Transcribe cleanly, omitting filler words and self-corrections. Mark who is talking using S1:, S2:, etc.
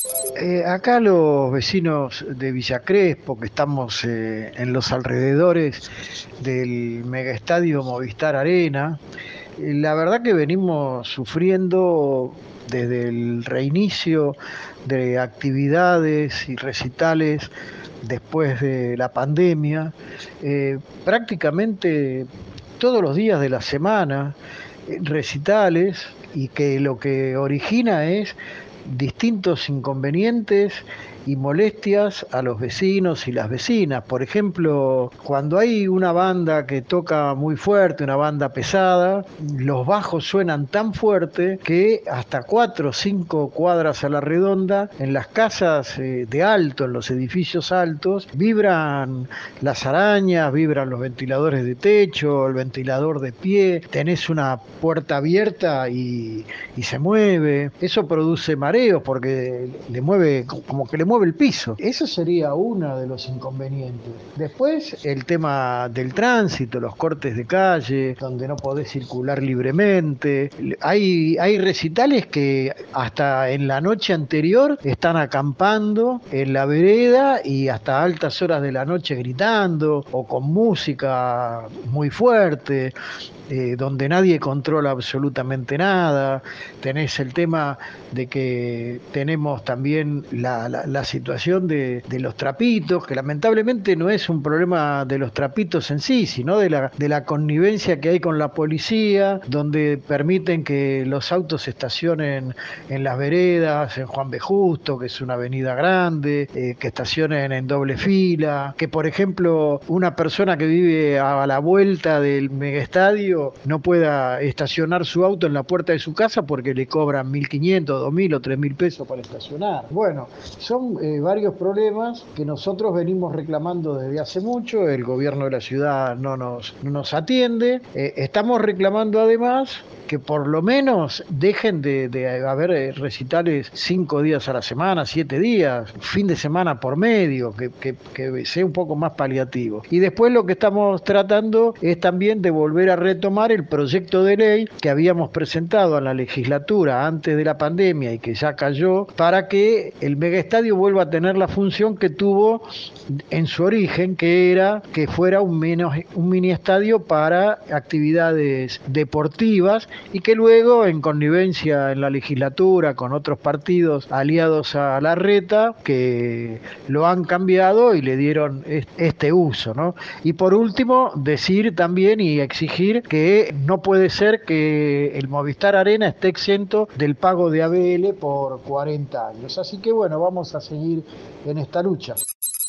S1: Acá los vecinos de Villa Crespo, que estamos en los alrededores del megaestadio Movistar Arena, la verdad que venimos sufriendo desde el reinicio de actividades y recitales después de la pandemia, prácticamente todos los días de la semana, recitales, y que lo que origina es distintos inconvenientes y molestias a los vecinos y las vecinas. Por ejemplo, cuando hay una banda que toca muy fuerte, una banda pesada, los bajos suenan tan fuerte que hasta 4 o 5 cuadras a la redonda, en las casas de alto, en los edificios altos, vibran las arañas, vibran los ventiladores de techo, el ventilador de pie, tenés una puerta abierta y se mueve. Eso produce mareos porque le mueve, como que le mueve el piso. Eso sería uno de los inconvenientes. Después, el tema del tránsito, los cortes de calle, donde no podés circular libremente. Hay recitales que hasta en la noche anterior están acampando en la vereda y hasta altas horas de la noche gritando o con música muy fuerte, donde nadie controla absolutamente nada. Tenés el tema de que tenemos también la situación de los trapitos, que lamentablemente no es un problema de los trapitos en sí, sino de la connivencia que hay con la policía, donde permiten que los autos se estacionen en las veredas, en Juan B. Justo, que es una avenida grande, que estacionen en doble fila, que por ejemplo una persona que vive a la vuelta del megaestadio no pueda estacionar su auto en la puerta de su casa porque le cobran 1.500, 2.000 o 3.000 pesos para estacionar. Bueno, son varios problemas que nosotros venimos reclamando desde hace mucho. El gobierno de la ciudad no nos atiende. Estamos reclamando además que por lo menos dejen de haber recitales 5 días a la semana, 7 días, fin de semana por medio, que sea un poco más paliativo. Y después lo que estamos tratando es también de volver a retomar el proyecto de ley que habíamos presentado a la legislatura antes de la pandemia y que ya cayó, para que el megaestadio vuelva a tener la función que tuvo en su origen, que era que fuera un mini estadio para actividades deportivas, y que luego, en connivencia en la legislatura con otros partidos aliados a la reta, que lo han cambiado y le dieron este uso, ¿no? Y por último, decir también y exigir que no puede ser que el Movistar Arena esté exento del pago de ABL por 40 años. Así que bueno, vamos a seguir en esta lucha.